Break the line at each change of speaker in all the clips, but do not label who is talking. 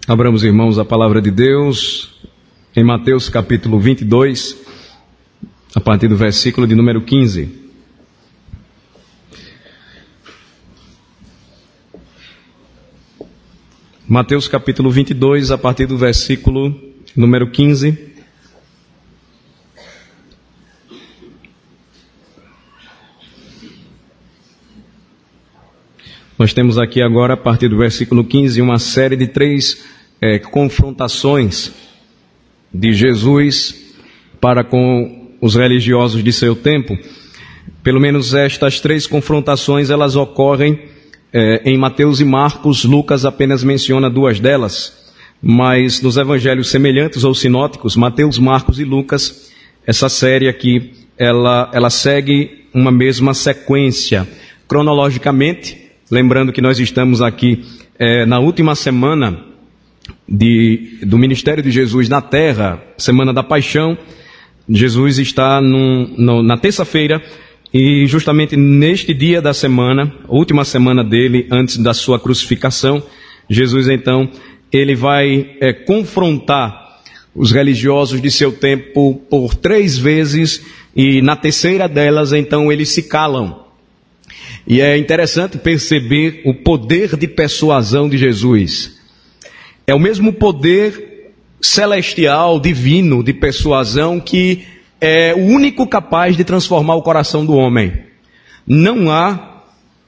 Abramos, irmãos, a palavra de Deus em Mateus capítulo 22, a partir do versículo de número 15. Mateus capítulo 22, a partir do versículo número 15. Nós temos aqui agora, a partir do versículo 15, uma série de três confrontações de Jesus para com os religiosos de seu tempo. Pelo menos estas três confrontações, elas ocorrem em Mateus e Marcos. Lucas apenas menciona duas delas, mas nos evangelhos semelhantes ou sinóticos, Mateus, Marcos e Lucas, essa série aqui, ela segue uma mesma sequência. Cronologicamente, lembrando que nós estamos aqui na última semana do ministério de Jesus na terra, semana da paixão. Jesus está na terça-feira e justamente neste dia da semana, última semana dele antes da sua crucificação, Jesus então, ele vai confrontar os religiosos de seu tempo por 3 vezes e na terceira delas então eles se calam. E é interessante perceber o poder de persuasão de Jesus. É o mesmo poder celestial, divino, de persuasão que é o único capaz de transformar o coração do homem. Não há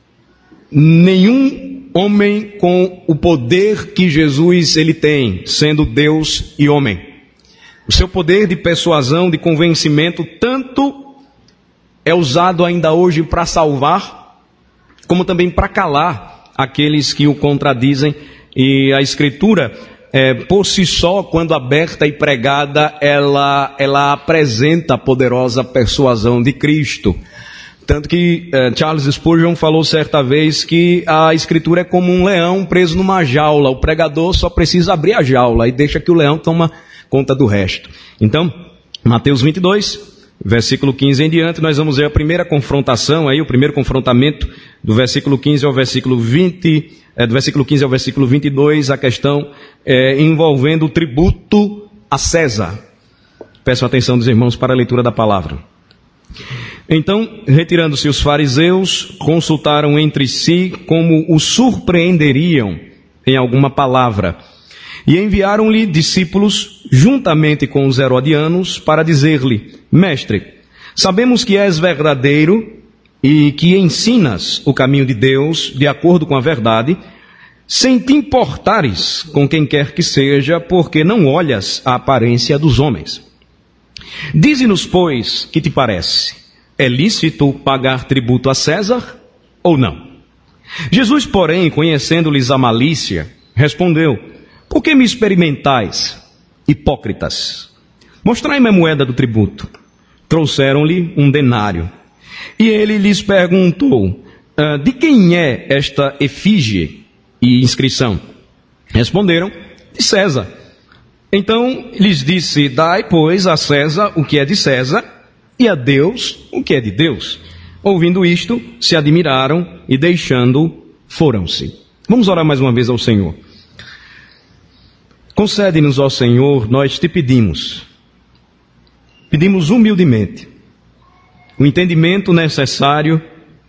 nenhum homem com o poder que Jesus ele tem, sendo Deus e homem. O seu poder de persuasão, de convencimento, tanto é usado ainda hoje para salvar, como também para calar aqueles que o contradizem. E a Escritura, por si só, quando aberta e pregada, ela apresenta a poderosa persuasão de Cristo. Tanto que Charles Spurgeon falou certa vez que a Escritura é como um leão preso numa jaula. O pregador só precisa abrir a jaula e deixa que o leão toma conta do resto. Então, Mateus 22... versículo 15 em diante, nós vamos ver a primeira confrontação, o primeiro confrontamento do versículo 15 ao versículo 20, do versículo 15 ao versículo 22, a questão envolvendo o tributo a César. Peço a atenção dos irmãos para a leitura da palavra. Então, retirando-se os fariseus, consultaram entre si como o surpreenderiam em alguma palavra. E enviaram-lhe discípulos, juntamente com os herodianos, para dizer-lhe: Mestre, sabemos que és verdadeiro e que ensinas o caminho de Deus de acordo com a verdade, sem te importares com quem quer que seja, porque não olhas a aparência dos homens. Dize-nos, pois, que te parece? É lícito pagar tributo a César ou não? Jesus, porém, conhecendo-lhes a malícia, respondeu: Por que me experimentais, hipócritas? Mostrai-me a moeda do tributo. Trouxeram-lhe um denário. E ele lhes perguntou: de quem é esta efígie e inscrição? Responderam: de César. Então lhes disse: dai, pois, a César o que é de César, e a Deus o que é de Deus. Ouvindo isto, se admiraram e, deixando, foram-se. Vamos orar mais uma vez ao Senhor. Concede-nos, ó Senhor, nós te pedimos humildemente o entendimento necessário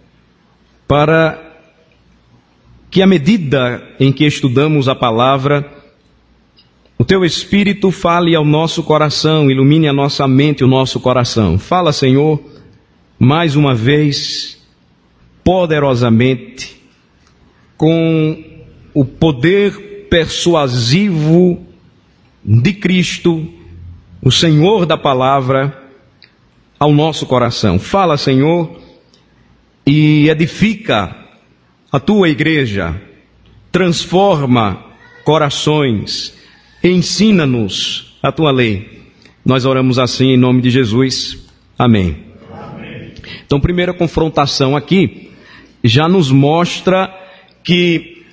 para que, à medida em que estudamos a palavra, o teu Espírito fale ao nosso coração, ilumine a nossa mente e o nosso coração. Fala, Senhor, mais uma vez, poderosamente, com o poder persuasivo de Cristo, o Senhor da palavra, ao nosso coração. Fala, Senhor, e edifica a tua igreja, transforma corações, ensina-nos a tua lei. Nós oramos assim em nome de Jesus. Amém. Amém. Então, primeira confrontação aqui já nos mostra que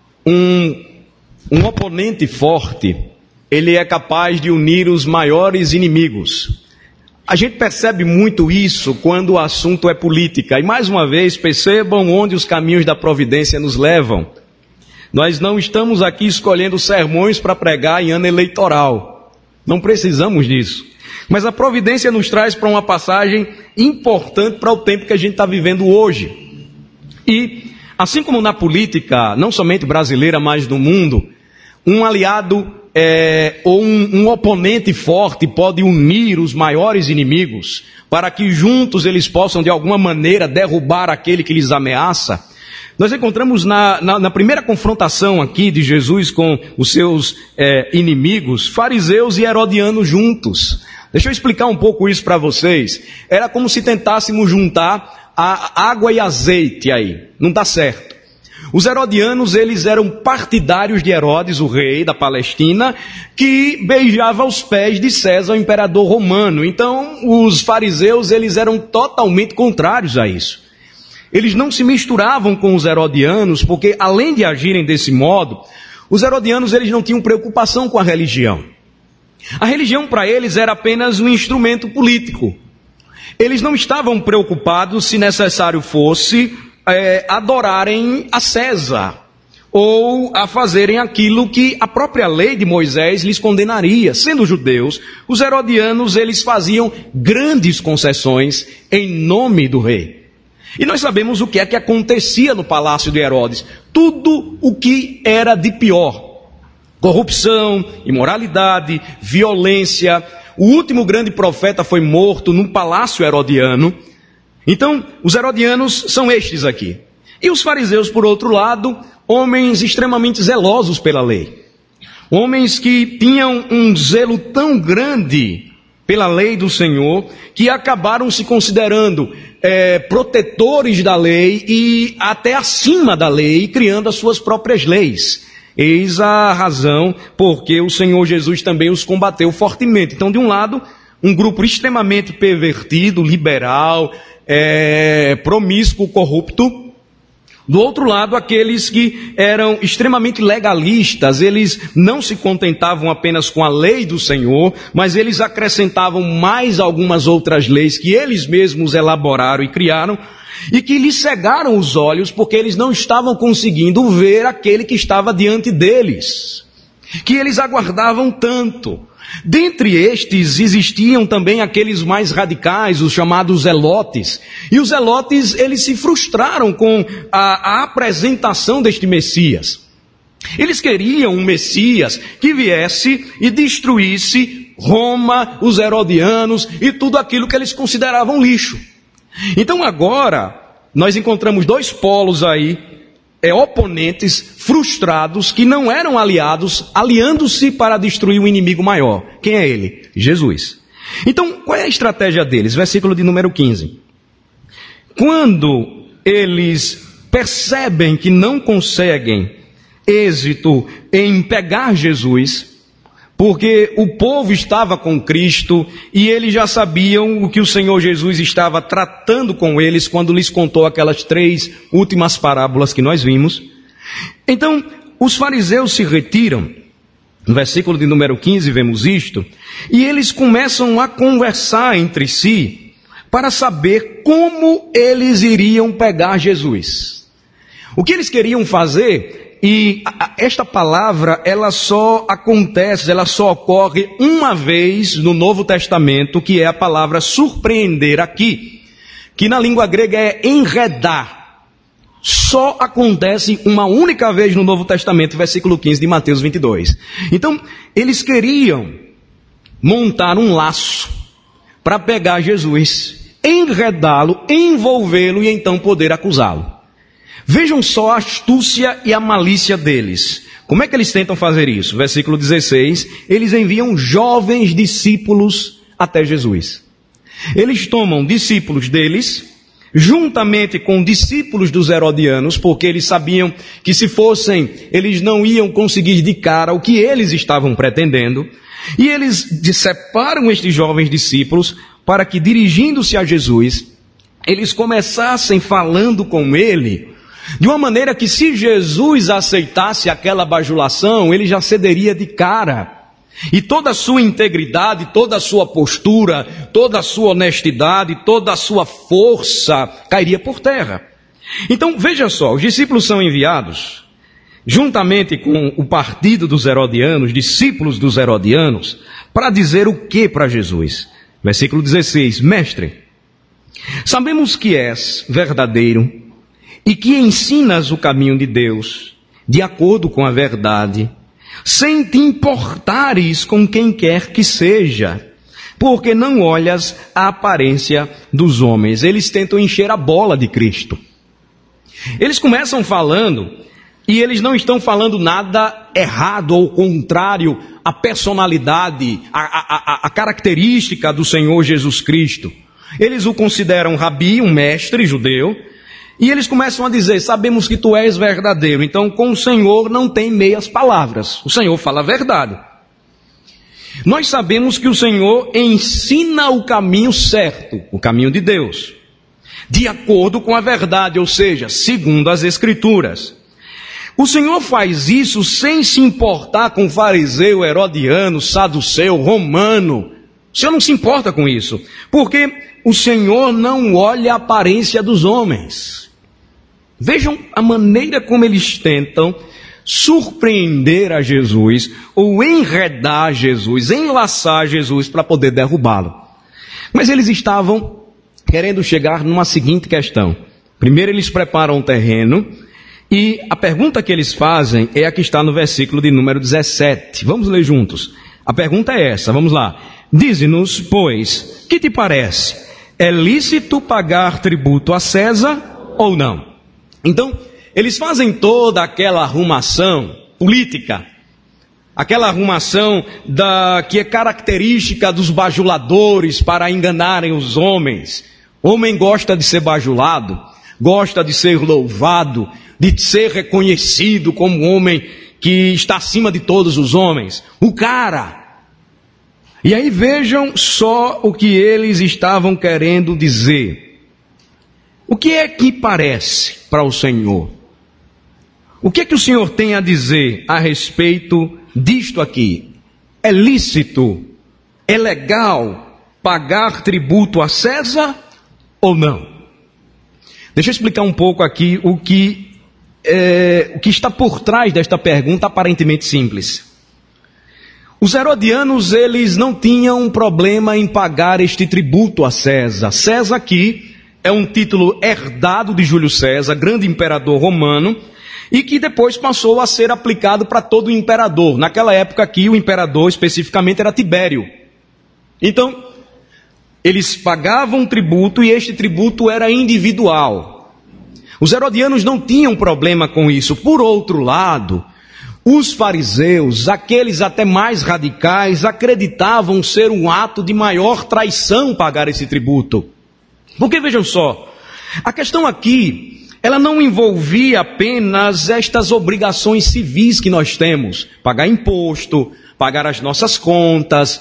um oponente forte, ele é capaz de unir os maiores inimigos. A gente percebe muito isso quando o assunto é política. E mais uma vez, percebam onde os caminhos da providência nos levam. Nós não estamos aqui escolhendo sermões para pregar em ano eleitoral. Não precisamos disso. Mas a providência nos traz para uma passagem importante para o tempo que a gente está vivendo hoje. E, assim como na política, não somente brasileira, mas do mundo, um aliado ou um oponente forte pode unir os maiores inimigos para que juntos eles possam de alguma maneira derrubar aquele que lhes ameaça. Nós encontramos na primeira confrontação aqui de Jesus com os seus inimigos, fariseus e herodianos juntos. Deixa eu explicar um pouco isso para vocês. Era como se tentássemos juntar a água e azeite aí. Não dá certo. Os herodianos, eles eram partidários de Herodes, o rei da Palestina, que beijava os pés de César, o imperador romano. Então, os fariseus, eles eram totalmente contrários a isso. Eles não se misturavam com os herodianos, porque além de agirem desse modo, os herodianos, eles não tinham preocupação com a religião. A religião para eles era apenas um instrumento político. Eles não estavam preocupados, se necessário fosse, adorarem a César, ou a fazerem aquilo que a própria lei de Moisés lhes condenaria. Sendo judeus, os herodianos, eles faziam grandes concessões em nome do rei. E nós sabemos o que é que acontecia no palácio de Herodes. Tudo o que era de pior. Corrupção, imoralidade, violência. O último grande profeta foi morto num palácio herodiano. Então, os herodianos são estes aqui. E os fariseus, por outro lado, homens extremamente zelosos pela lei. Homens que tinham um zelo tão grande pela lei do Senhor, que acabaram se considerando protetores da lei e até acima da lei, criando as suas próprias leis. Eis a razão porque o Senhor Jesus também os combateu fortemente. Então, de um lado, um grupo extremamente pervertido, liberal, promíscuo, corrupto. Do outro lado, aqueles que eram extremamente legalistas, eles não se contentavam apenas com a lei do Senhor, mas eles acrescentavam mais algumas outras leis que eles mesmos elaboraram e criaram, e que lhes cegaram os olhos, porque eles não estavam conseguindo ver aquele que estava diante deles, que eles aguardavam tanto. Dentre estes existiam também aqueles mais radicais, os chamados zelotes. E os zelotes, eles se frustraram com a apresentação deste Messias. Eles queriam um Messias que viesse e destruísse Roma, os herodianos e tudo aquilo que eles consideravam lixo. Então agora, nós encontramos dois polos aí, oponentes frustrados que não eram aliados, aliando-se para destruir o inimigo maior. Quem é ele? Jesus. Então, qual é a estratégia deles? Versículo de número 15. Quando eles percebem que não conseguem êxito em pegar Jesus, porque o povo estava com Cristo e eles já sabiam o que o Senhor Jesus estava tratando com eles quando lhes contou aquelas 3 últimas parábolas que nós vimos. Então, os fariseus se retiram. No versículo de número 15 vemos isto. E eles começam a conversar entre si para saber como eles iriam pegar Jesus. O que eles queriam fazer... E esta palavra, ela só acontece, ela só ocorre uma vez no Novo Testamento, que é a palavra surpreender aqui, que na língua grega é enredar. Só acontece uma única vez no Novo Testamento, versículo 15 de Mateus 22. Então, eles queriam montar um laço para pegar Jesus, enredá-lo, envolvê-lo e então poder acusá-lo. Vejam só a astúcia e a malícia deles. Como é que eles tentam fazer isso? Versículo 16, eles enviam jovens discípulos até Jesus. Eles tomam discípulos deles, juntamente com discípulos dos herodianos, porque eles sabiam que se fossem, eles não iam conseguir de cara o que eles estavam pretendendo. E eles separam estes jovens discípulos para que, dirigindo-se a Jesus, eles começassem falando com ele, de uma maneira que se Jesus aceitasse aquela bajulação, ele já cederia de cara. E toda a sua integridade, toda a sua postura, toda a sua honestidade, toda a sua força cairia por terra. Então, veja só, os discípulos são enviados juntamente com o partido dos herodianos, discípulos dos herodianos, para dizer o que para Jesus? Versículo 16, Mestre, sabemos que és verdadeiro e que ensinas o caminho de Deus, de acordo com a verdade, sem te importares com quem quer que seja, porque não olhas a aparência dos homens. Eles tentam encher a bola de Cristo. Eles começam falando, e eles não estão falando nada errado ou contrário à personalidade, à característica do Senhor Jesus Cristo. Eles o consideram rabi, um mestre judeu, e eles começam a dizer, sabemos que tu és verdadeiro, então com o Senhor não tem meias palavras, o Senhor fala a verdade. Nós sabemos que o Senhor ensina o caminho certo, o caminho de Deus, de acordo com a verdade, ou seja, segundo as Escrituras. O Senhor faz isso sem se importar com fariseu, herodiano, saduceu, romano. O Senhor não se importa com isso, porque o Senhor não olha a aparência dos homens. Vejam a maneira como eles tentam surpreender a Jesus, ou enredar Jesus, enlaçar Jesus para poder derrubá-lo. Mas eles estavam querendo chegar numa seguinte questão. Primeiro eles preparam o terreno, e a pergunta que eles fazem é a que está no versículo de número 17. Vamos ler juntos. A pergunta é essa, vamos lá. Dize-nos, pois, que te parece? É lícito pagar tributo a César ou não? Então, eles fazem toda aquela arrumação política, aquela arrumação que é característica dos bajuladores para enganarem os homens. O homem gosta de ser bajulado, gosta de ser louvado, de ser reconhecido como um homem que está acima de todos os homens. O cara. E aí vejam só o que eles estavam querendo dizer. O que é que parece para o Senhor? O que é que o Senhor tem a dizer a respeito disto aqui? É lícito, é legal pagar tributo a César ou não? Deixa eu explicar um pouco aqui o que está por trás desta pergunta aparentemente simples. Os herodianos, eles não tinham um problema em pagar este tributo a César. César aqui é um título herdado de Júlio César, grande imperador romano, e que depois passou a ser aplicado para todo o imperador. Naquela época aqui, o imperador especificamente era Tibério. Então, eles pagavam tributo e este tributo era individual. Os herodianos não tinham problema com isso. Por outro lado, os fariseus, aqueles até mais radicais, acreditavam ser um ato de maior traição pagar esse tributo. Porque vejam só, a questão aqui, ela não envolvia apenas estas obrigações civis que nós temos. Pagar imposto, pagar as nossas contas,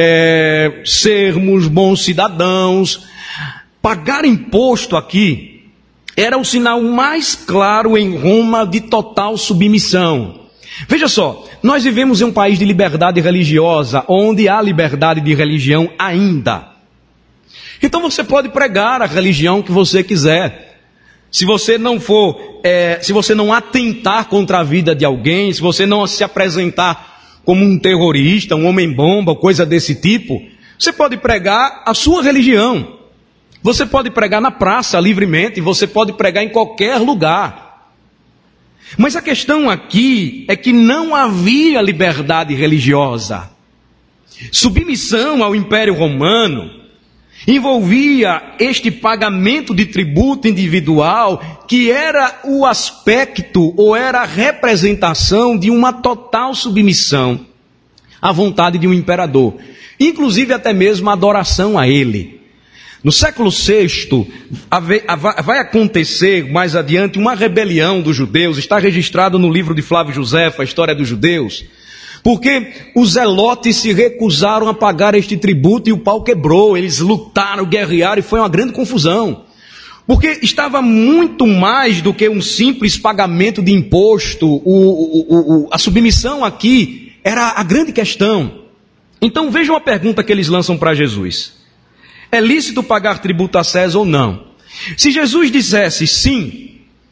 sermos bons cidadãos. Pagar imposto aqui era o sinal mais claro em Roma de total submissão. Veja só, nós vivemos em um país de liberdade religiosa, onde há liberdade de religião ainda. Então você pode pregar a religião que você quiser. Se você não se você não atentar contra a vida de alguém, se você não se apresentar como um terrorista, um homem-bomba, coisa desse tipo, você pode pregar a sua religião. Você pode pregar na praça livremente, você pode pregar em qualquer lugar. Mas a questão aqui é que não havia liberdade religiosa. Submissão ao Império Romano envolvia este pagamento de tributo individual, que era o aspecto ou era a representação de uma total submissão à vontade de um imperador, inclusive até mesmo a adoração a ele. No século VI, vai acontecer mais adiante uma rebelião dos judeus, está registrado no livro de Flávio Josefo, a história dos judeus, porque os zelotes se recusaram a pagar este tributo e o pau quebrou, eles lutaram, guerrearam e foi uma grande confusão. Porque estava muito mais do que um simples pagamento de imposto, a submissão aqui era a grande questão. Então vejam a pergunta que eles lançam para Jesus. É lícito pagar tributo a César ou não? Se Jesus dissesse sim,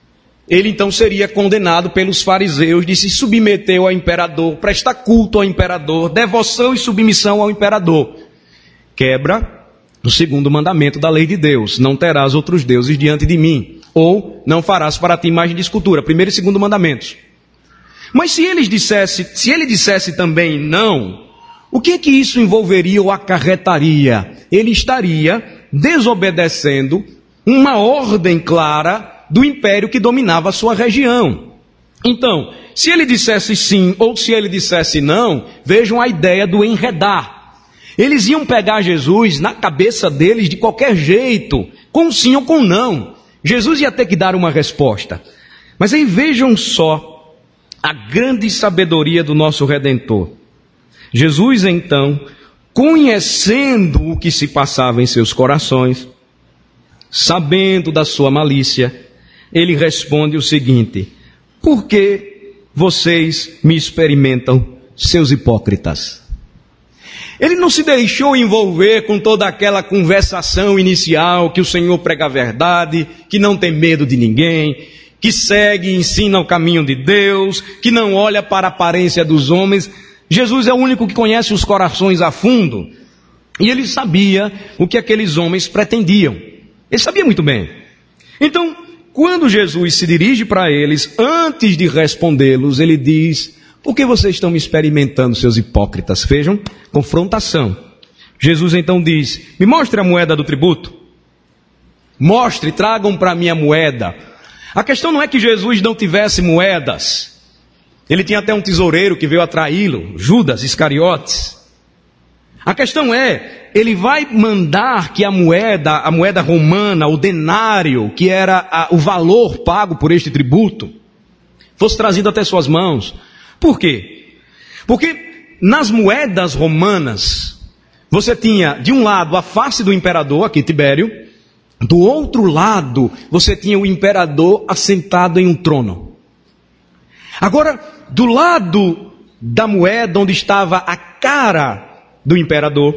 ele então seria condenado pelos fariseus de se submeter ao imperador, prestar culto ao imperador, devoção e submissão ao imperador. Quebra o segundo mandamento da lei de Deus: não terás outros deuses diante de mim, ou não farás para ti imagem de escultura. Primeiro e segundo mandamentos. Mas se ele dissesse também não, o que isso envolveria ou acarretaria? Ele estaria desobedecendo uma ordem clara do império que dominava a sua região. Então, se ele dissesse sim ou se ele dissesse não, vejam a ideia do enredar. Eles iam pegar Jesus na cabeça deles de qualquer jeito, com sim ou com não. Jesus ia ter que dar uma resposta. Mas aí vejam só a grande sabedoria do nosso Redentor. Jesus então, conhecendo o que se passava em seus corações, sabendo da sua malícia, ele responde o seguinte: por que vocês me experimentam, seus hipócritas? Ele não se deixou envolver com toda aquela conversação inicial que o Senhor prega a verdade, que não tem medo de ninguém, que segue e ensina o caminho de Deus, que não olha para a aparência dos homens. Jesus é o único que conhece os corações a fundo. E ele sabia o que aqueles homens pretendiam. Ele sabia muito bem. Então, quando Jesus se dirige para eles, antes de respondê-los, ele diz: por que vocês estão me experimentando, seus hipócritas? Vejam, confrontação. Jesus então diz: me mostre a moeda do tributo. Mostre, tragam para mim a moeda. A questão não é que Jesus não tivesse moedas. Ele tinha até um tesoureiro que veio atraí-lo, Judas Iscariotes. A questão é, ele vai mandar que a moeda romana, o denário, que era o valor pago por este tributo, fosse trazido até suas mãos. Por quê? Porque nas moedas romanas, você tinha de um lado a face do imperador, aqui Tibério, do outro lado você tinha o imperador assentado em um trono. Agora, do lado da moeda onde estava a cara do imperador,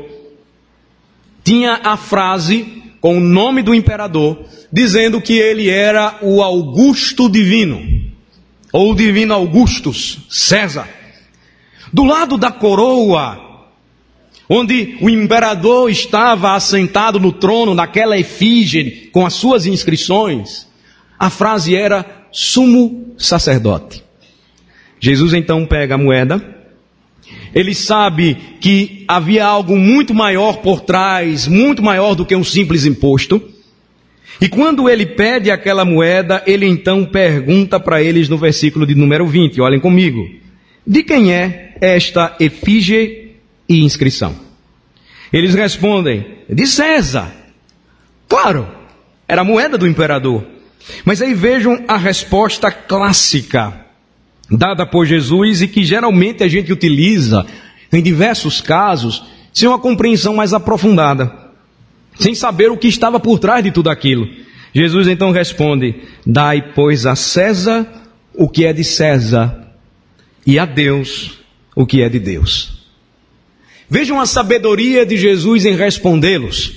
tinha a frase com o nome do imperador, dizendo que ele era o Augusto Divino, ou o Divino Augustus, César. Do lado da coroa, onde o imperador estava assentado no trono, naquela efígie, com as suas inscrições, a frase era sumo sacerdote. Jesus então pega a moeda, ele sabe que havia algo muito maior por trás, muito maior do que um simples imposto. E quando ele pede aquela moeda, ele então pergunta para eles no versículo de número 20, olhem comigo: de quem é esta efígie e inscrição? Eles respondem: de César. Claro, era a moeda do imperador. Mas aí vejam a resposta clássica dada por Jesus e que geralmente a gente utiliza em diversos casos sem uma compreensão mais aprofundada, sem saber o que estava por trás de tudo aquilo. Jesus então responde: dai, pois, a César o que é de César e a Deus o que é de Deus. Vejam a sabedoria de Jesus em respondê-los.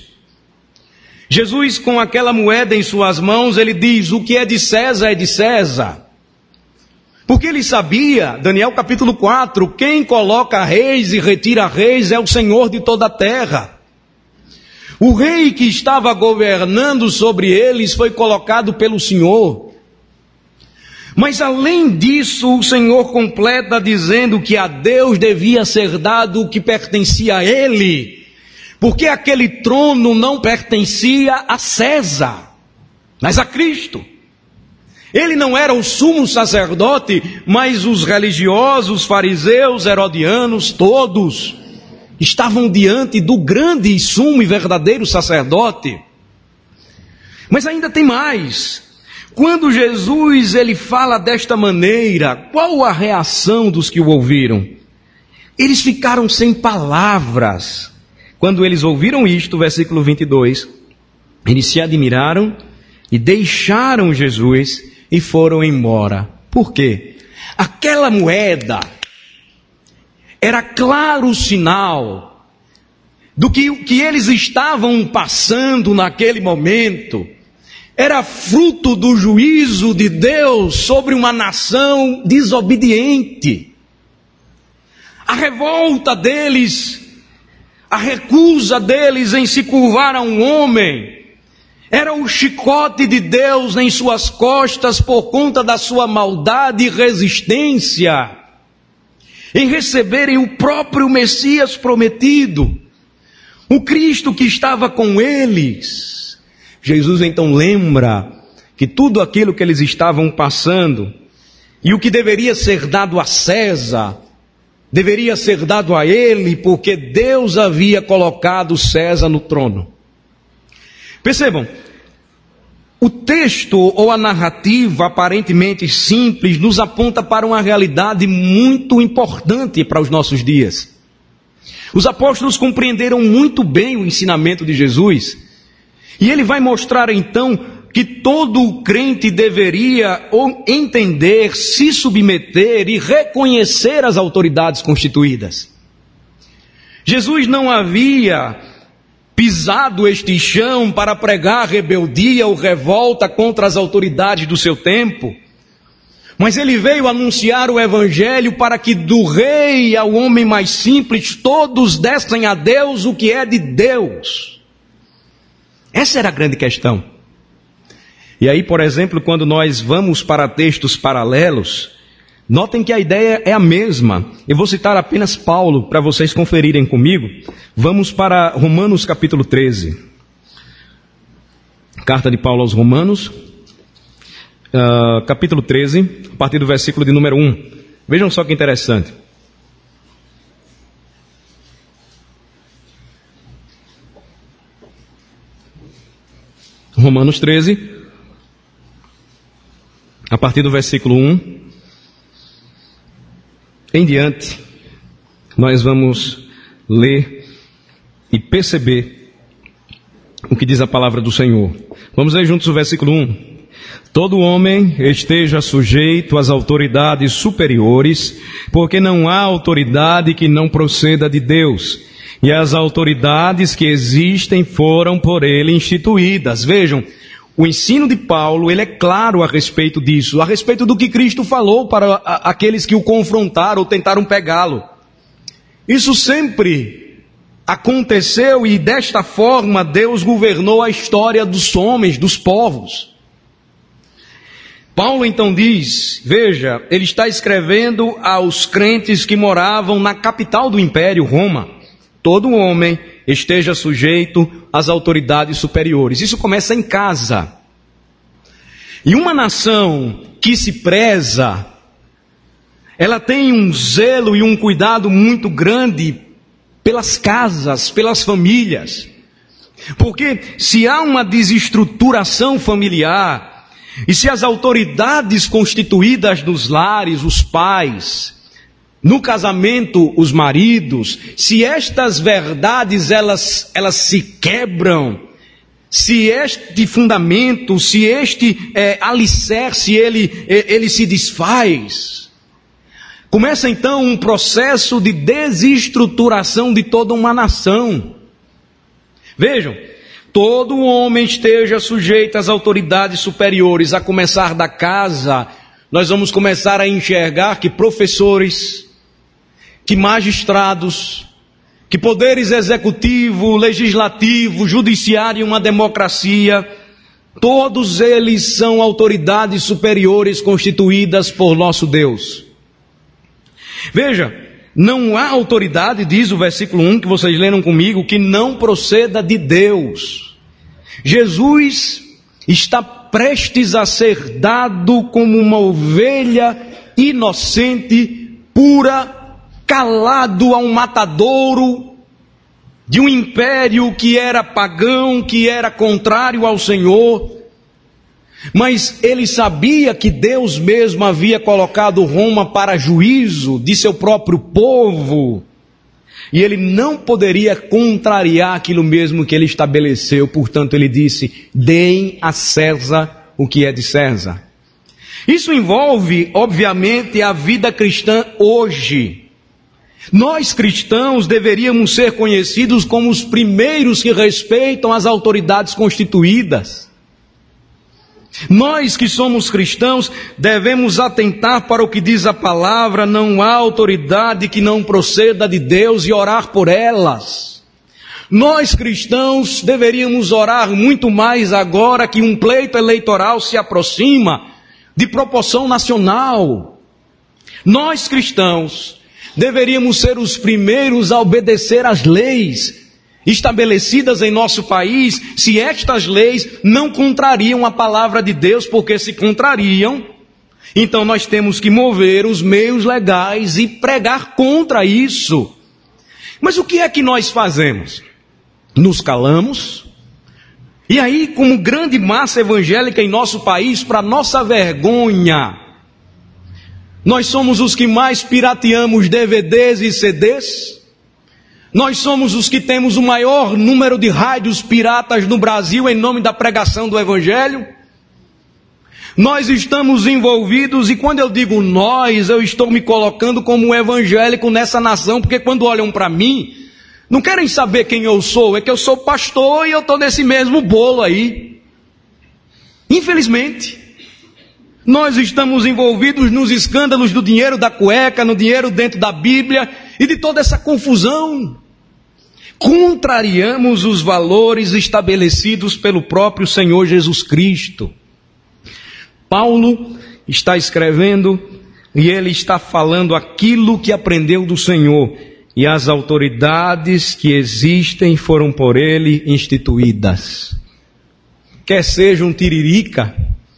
Jesus, com aquela moeda em suas mãos, ele diz: o que é de César é de César. Porque ele sabia, Daniel capítulo 4, quem coloca reis e retira reis é o Senhor de toda a terra. O rei que estava governando sobre eles foi colocado pelo Senhor. Mas além disso, o Senhor completa dizendo que a Deus devia ser dado o que pertencia a ele, porque aquele trono não pertencia a César, mas a Cristo. Ele não era o sumo sacerdote, mas os religiosos, fariseus, herodianos, todos estavam diante do grande e sumo e verdadeiro sacerdote. Mas ainda tem mais. Quando Jesus ele fala desta maneira, qual a reação dos que o ouviram? Eles ficaram sem palavras. Quando eles ouviram isto, versículo 22, eles se admiraram e deixaram Jesus e foram embora. Por quê? Aquela moeda era claro sinal do que eles estavam passando naquele momento era fruto do juízo de Deus sobre uma nação desobediente. A revolta deles, a recusa deles em se curvar a um homem, era o chicote de Deus em suas costas por conta da sua maldade e resistência em receberem o próprio Messias prometido, o Cristo que estava com eles. Jesus então lembra que tudo aquilo que eles estavam passando e o que deveria ser dado a César, deveria ser dado a ele, porque Deus havia colocado César no trono. Percebam, o texto ou a narrativa aparentemente simples nos aponta para uma realidade muito importante para os nossos dias. Os apóstolos compreenderam muito bem o ensinamento de Jesus, e ele vai mostrar então que todo crente deveria entender, se submeter e reconhecer as autoridades constituídas. Jesus não havia pisado este chão para pregar rebeldia ou revolta contra as autoridades do seu tempo, mas ele veio anunciar o evangelho para que do rei ao homem mais simples todos dessem a Deus o que é de Deus. Essa era a grande questão. E aí, por exemplo, quando nós vamos para textos paralelos, notem que a ideia é a mesma. Eu vou citar apenas Paulo para vocês conferirem comigo. Vamos para Romanos capítulo 13. Carta de Paulo aos Romanos, capítulo 13, a partir do versículo de número 1. Vejam só que interessante. Romanos 13, a partir do versículo 1 em diante, nós vamos ler e perceber o que diz a palavra do Senhor. Vamos ler juntos o versículo 1. Todo homem esteja sujeito às autoridades superiores, porque não há autoridade que não proceda de Deus, e as autoridades que existem foram por ele instituídas. Vejam, o ensino de Paulo, ele é claro a respeito disso, a respeito do que Cristo falou para aqueles que o confrontaram ou tentaram pegá-lo. Isso sempre aconteceu e desta forma Deus governou a história dos homens, dos povos. Paulo então diz, veja, ele está escrevendo aos crentes que moravam na capital do império, Roma. Todo homem esteja sujeito às autoridades superiores. Isso começa em casa. E uma nação que se preza, ela tem um zelo e um cuidado muito grande pelas casas, pelas famílias. Porque se há uma desestruturação familiar, e se as autoridades constituídas nos lares, os pais, no casamento, os maridos, se estas verdades elas se quebram, se este fundamento, se este alicerce ele se desfaz, começa então um processo de desestruturação de toda uma nação. Vejam, todo homem esteja sujeito às autoridades superiores, a começar da casa. Nós vamos começar a enxergar que professores, que magistrados, que poderes executivo, legislativo, judiciário e uma democracia, todos eles são autoridades superiores constituídas por nosso Deus. Veja, não há autoridade, diz o versículo 1 que vocês leram comigo, que não proceda de Deus. Jesus está prestes a ser dado como uma ovelha inocente, pura, calado a um matadouro de um império que era pagão, que era contrário ao Senhor. Mas ele sabia que Deus mesmo havia colocado Roma para juízo de seu próprio povo. E ele não poderia contrariar aquilo mesmo que ele estabeleceu. Portanto, ele disse, deem a César o que é de César. Isso envolve, obviamente, a vida cristã hoje. Nós cristãos deveríamos ser conhecidos como os primeiros que respeitam as autoridades constituídas. Nós que somos cristãos devemos atentar para o que diz a palavra: não há autoridade que não proceda de Deus, e orar por elas. Nós cristãos deveríamos orar muito mais agora que um pleito eleitoral se aproxima de proporção nacional. Nós cristãos deveríamos ser os primeiros a obedecer às leis estabelecidas em nosso país, se estas leis não contrariam a palavra de Deus, porque se contrariam, então nós temos que mover os meios legais e pregar contra isso. Mas o que é que nós fazemos? Nos calamos, e aí, como grande massa evangélica em nosso país, para nossa vergonha, nós somos os que mais pirateamos DVDs e CDs. Nós somos os que temos o maior número de rádios piratas no Brasil em nome da pregação do Evangelho. Nós estamos envolvidos, e quando eu digo nós, eu estou me colocando como um evangélico nessa nação, porque quando olham para mim, não querem saber quem eu sou, é que eu sou pastor e eu estou nesse mesmo bolo aí. Infelizmente, nós estamos envolvidos nos escândalos do dinheiro da cueca, no dinheiro dentro da Bíblia e de toda essa confusão. Contrariamos os valores estabelecidos pelo próprio Senhor Jesus Cristo. Paulo está escrevendo e ele está falando aquilo que aprendeu do Senhor. E as autoridades que existem foram por ele instituídas. Quer seja um Tiririca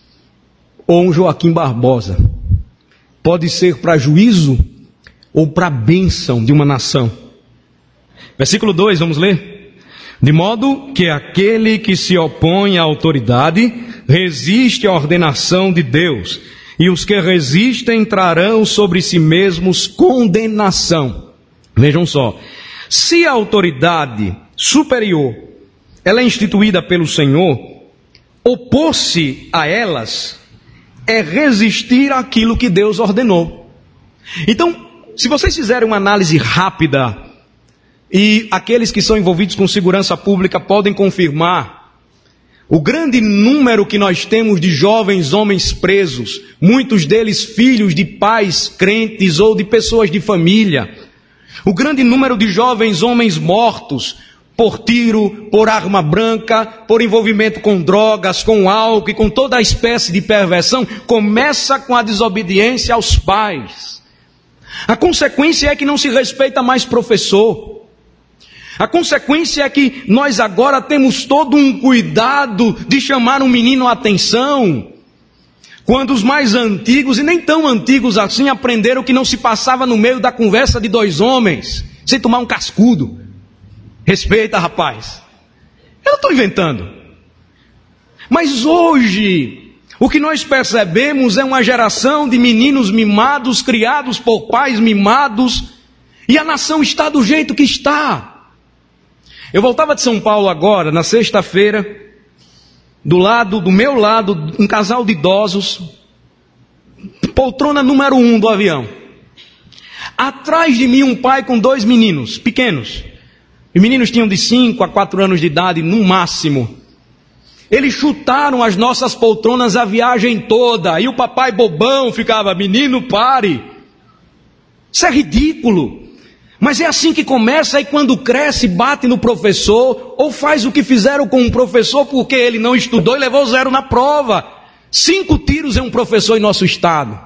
ou um Joaquim Barbosa, pode ser para juízo ou para bênção de uma nação. Versículo 2, vamos ler. De modo que aquele que se opõe à autoridade resiste à ordenação de Deus, e os que resistem trarão sobre si mesmos condenação. Vejam só, se a autoridade superior, ela é instituída pelo Senhor, opor-se a elas é resistir àquilo que Deus ordenou. Então, se vocês fizerem uma análise rápida, e aqueles que são envolvidos com segurança pública podem confirmar, o grande número que nós temos de jovens homens presos, muitos deles filhos de pais crentes ou de pessoas de família, o grande número de jovens homens mortos por tiro, por arma branca, por envolvimento com drogas, com álcool e com toda a espécie de perversão, começa com a desobediência aos pais. A consequência é que não se respeita mais professor. A consequência é que nós agora temos todo um cuidado de chamar um menino a atenção, quando os mais antigos, e nem tão antigos assim, aprenderam que não se passava no meio da conversa de dois homens, sem tomar um cascudo. Respeita, rapaz. Eu não estou inventando. Mas hoje, o que nós percebemos é uma geração de meninos mimados, criados por pais mimados, e a nação está do jeito que está. Eu voltava de São Paulo agora, na sexta-feira, do meu lado, um casal de idosos, poltrona número 1 do avião. Atrás de mim um pai com 2 meninos, pequenos. Os meninos tinham de 5 a 4 anos de idade, no máximo. Eles chutaram as nossas poltronas a viagem toda, e o papai bobão ficava: menino, pare. Isso é ridículo. Mas é assim que começa, e quando cresce, bate no professor, ou faz o que fizeram com um professor porque ele não estudou e levou 0 na prova. 5 tiros é um professor em nosso estado.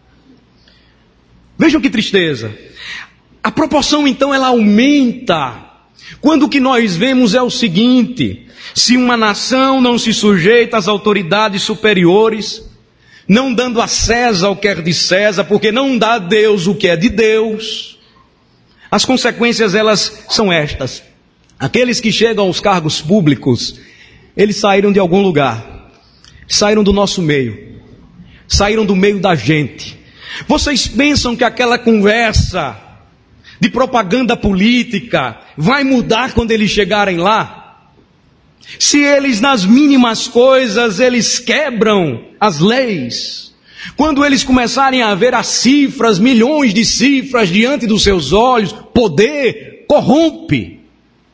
Vejam que tristeza. A proporção então ela aumenta, quando o que nós vemos é o seguinte: se uma nação não se sujeita às autoridades superiores, não dando a César o que é de César, porque não dá a Deus o que é de Deus, as consequências elas são estas. Aqueles que chegam aos cargos públicos, eles saíram de algum lugar, saíram do nosso meio, saíram do meio da gente. Vocês pensam que aquela conversa de propaganda política vai mudar quando eles chegarem lá? Se eles nas mínimas coisas eles quebram as leis, quando eles começarem a ver as cifras, milhões de cifras diante dos seus olhos, poder corrompe.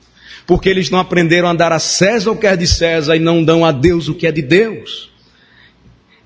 Porque eles não aprenderam a dar a César o que é de César e não dão a Deus o que é de Deus.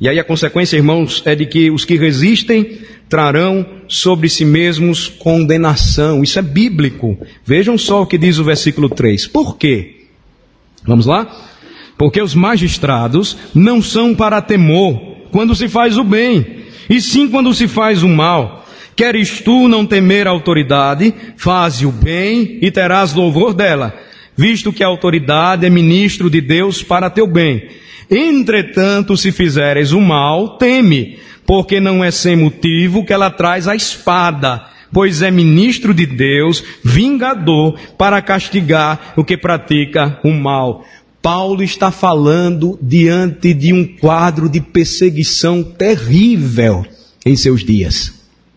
E aí a consequência, irmãos, é de que os que resistem trarão sobre si mesmos condenação. Isso é bíblico. Vejam só o que diz o versículo 3. Por quê? Vamos lá? Porque os magistrados não são para temor quando se faz o bem, e sim quando se faz o mal. Queres tu não temer a autoridade, faze o bem e terás louvor dela, visto que a autoridade é ministro de Deus para teu bem. Entretanto, se fizeres o mal, teme, porque não é sem motivo que ela traz a espada, pois é ministro de Deus, vingador, para castigar o que pratica o mal. Paulo está falando diante de um quadro de perseguição terrível em seus dias.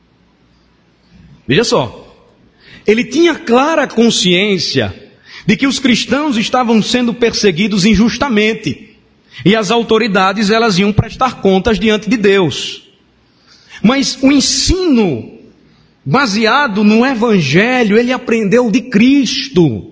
Veja só, ele tinha clara consciência de que os cristãos estavam sendo perseguidos injustamente, e as autoridades elas iam prestar contas diante de Deus. Mas o ensino baseado no Evangelho, ele aprendeu de Cristo.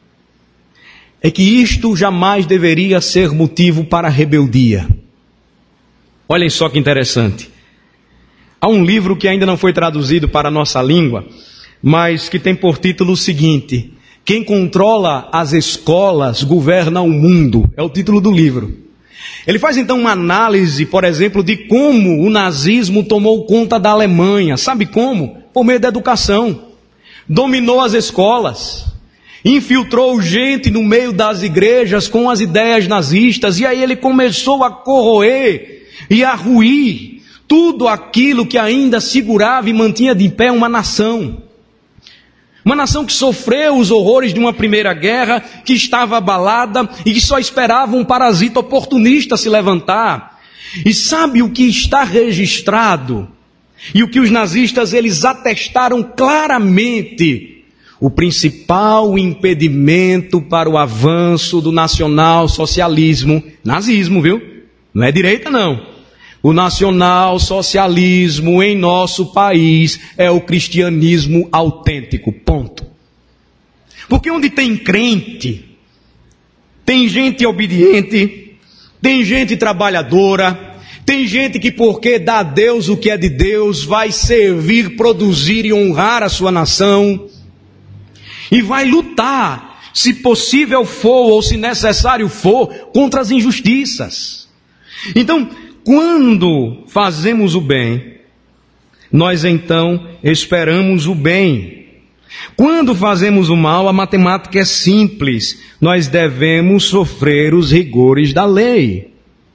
É que isto jamais deveria ser motivo para rebeldia. Olhem só que interessante. Há um livro que ainda não foi traduzido para a nossa língua, mas que tem por título o seguinte: Quem controla as escolas governa o mundo. É o título do livro. Ele faz então uma análise, por exemplo, de como o nazismo tomou conta da Alemanha. Sabe como? Por meio da educação. Dominou as escolas. Infiltrou gente no meio das igrejas com as ideias nazistas. E aí ele começou a corroer e a ruir tudo aquilo que ainda segurava e mantinha de pé uma nação. Uma nação que sofreu os horrores de uma primeira guerra, que estava abalada e que só esperava um parasita oportunista se levantar. E sabe o que está registrado? E o que os nazistas eles atestaram claramente? O principal impedimento para o avanço do nacional-socialismo, nazismo, viu? Não é direita não. O nacional-socialismo em nosso país é o cristianismo autêntico, ponto. Porque onde tem crente, tem gente obediente, tem gente trabalhadora, tem gente que porque dá a Deus o que é de Deus, vai servir, produzir e honrar a sua nação, e vai lutar, se possível for ou se necessário for, contra as injustiças. Então, quando fazemos o bem, nós então esperamos o bem. Quando fazemos o mal, a matemática é simples. Nós devemos sofrer os rigores da lei.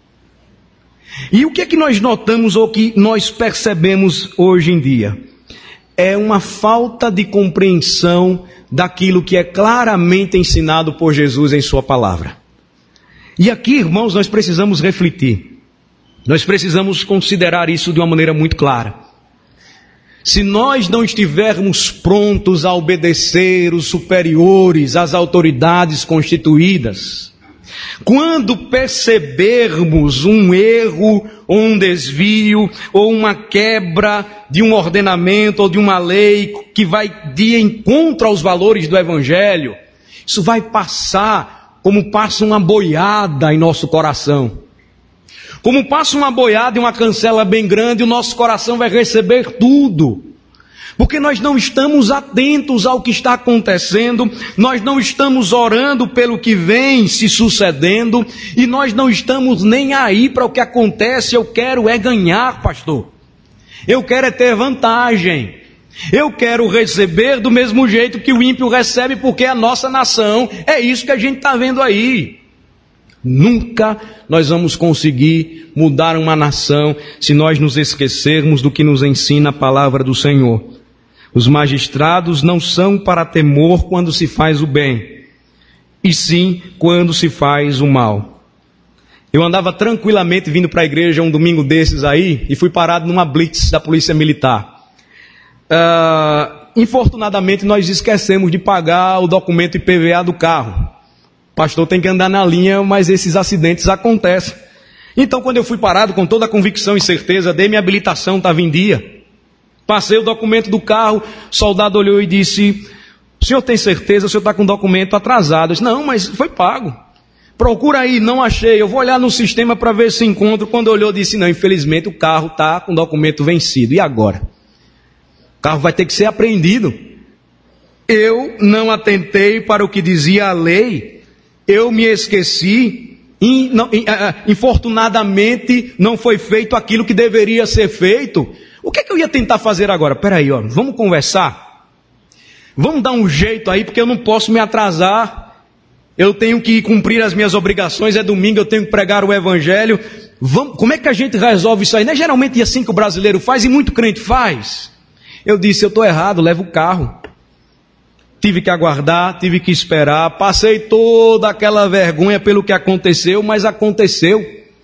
E o que é que nós notamos ou que nós percebemos hoje em dia? É uma falta de compreensão daquilo que é claramente ensinado por Jesus em sua palavra. E aqui, irmãos, nós precisamos refletir. Nós precisamos considerar isso de uma maneira muito clara. Se nós não estivermos prontos a obedecer os superiores, as autoridades constituídas, quando percebermos um erro, ou um desvio, ou uma quebra de um ordenamento ou de uma lei que vai de encontro aos valores do Evangelho, isso vai passar como passa uma boiada em nosso coração. Como passa uma boiada e uma cancela bem grande, o nosso coração vai receber tudo. Porque nós não estamos atentos ao que está acontecendo, nós não estamos orando pelo que vem se sucedendo, e nós não estamos nem aí para o que acontece. Eu quero é ganhar, pastor. Eu quero é ter vantagem. Eu quero receber do mesmo jeito que o ímpio recebe, porque a nossa nação, é isso que a gente está vendo aí. Nunca nós vamos conseguir mudar uma nação se nós nos esquecermos do que nos ensina a palavra do Senhor. Os magistrados não são para temor quando se faz o bem, e sim quando se faz o mal. Eu andava tranquilamente vindo para a igreja um domingo desses aí, e fui parado numa blitz da polícia militar. Infortunadamente nós esquecemos de pagar o documento IPVA do carro. O pastor tem que andar na linha, mas esses acidentes acontecem. Então, quando eu fui parado com toda a convicção e certeza, dei minha habilitação, estava em dia. Passei o documento do carro, o soldado olhou e disse: o senhor tem certeza? O senhor está com o documento atrasado. Eu disse: não, mas foi pago. Procura aí, não achei. Eu vou olhar no sistema para ver se encontro. Quando olhou, disse, não, infelizmente o carro está com documento vencido. E agora? O carro vai ter que ser apreendido. Eu não atentei para o que dizia a lei. Eu me esqueci. Infortunadamente não foi feito aquilo que deveria ser feito. O que é que eu ia tentar fazer agora? Peraí, ó, vamos conversar? Vamos dar um jeito aí, porque eu não posso me atrasar. Eu tenho que cumprir as minhas obrigações, é domingo, eu tenho que pregar o evangelho. Como é que a gente resolve isso aí? Não é geralmente assim que o brasileiro faz e muito crente faz. Eu disse, eu estou errado, levo o carro. Tive que aguardar, tive que esperar, passei toda aquela vergonha pelo que aconteceu, mas aconteceu.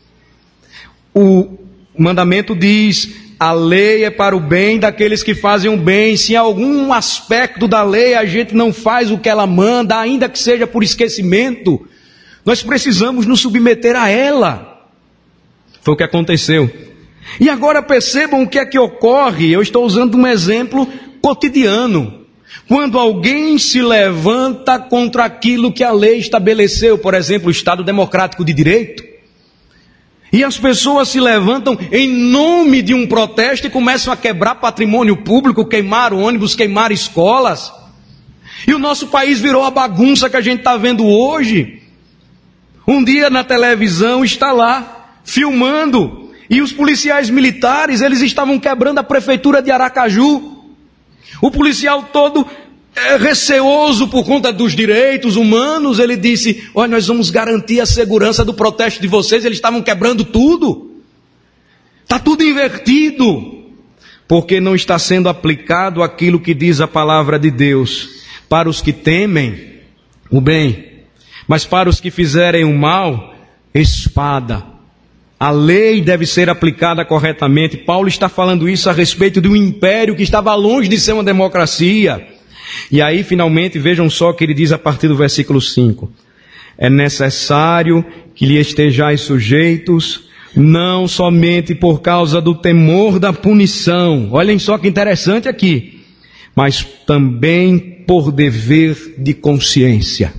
O mandamento diz, a lei é para o bem daqueles que fazem o bem. Se em algum aspecto da lei a gente não faz o que ela manda, ainda que seja por esquecimento, nós precisamos nos submeter a ela. Foi o que aconteceu. E agora percebam o que é que ocorre. Eu estou usando um exemplo cotidiano. Quando alguém se levanta contra aquilo que a lei estabeleceu, por exemplo, o Estado Democrático de Direito, e as pessoas se levantam em nome de um protesto e começam a quebrar patrimônio público, queimar ônibus, queimar escolas. E o nosso país virou a bagunça que a gente está vendo hoje. Um dia na televisão está lá, filmando, e os policiais militares, eles estavam quebrando a prefeitura de Aracaju. O policial todo receoso por conta dos direitos humanos, ele disse, olha, nós vamos garantir a segurança do protesto de vocês. Eles estavam quebrando tudo. Está tudo invertido, porque não está sendo aplicado aquilo que diz a palavra de Deus. Para os que temem o bem, mas para os que fizerem o mal, espada. A lei deve ser aplicada corretamente. Paulo está falando isso a respeito de um império que estava longe de ser uma democracia. E aí, finalmente, vejam só o que ele diz a partir do versículo 5. É necessário que lhe estejais sujeitos, não somente por causa do temor da punição. Olhem só que interessante aqui. Mas também por dever de consciência.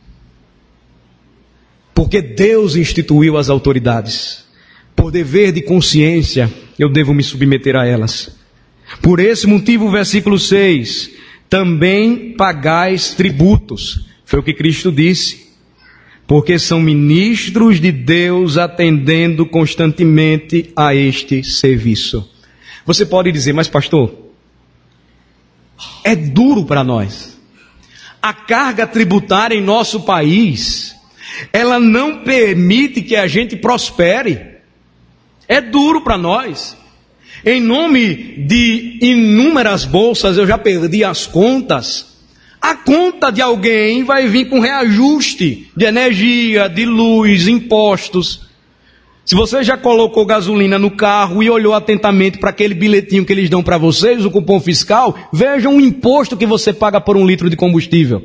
Porque Deus instituiu as autoridades. Por dever de consciência, eu devo me submeter a elas. Por esse motivo, o versículo 6... também pagais tributos. Foi o que Cristo disse. Porque são ministros de Deus atendendo constantemente a este serviço. Você pode dizer, mas pastor, é duro para nós. A carga tributária em nosso país, ela não permite que a gente prospere. É duro para nós. Em nome de inúmeras bolsas, eu já perdi as contas. A conta de alguém vai vir com reajuste de energia, de luz, impostos. Se você já colocou gasolina no carro e olhou atentamente para aquele bilhetinho que eles dão para vocês, o cupom fiscal, vejam o imposto que você paga por 1 litro de combustível.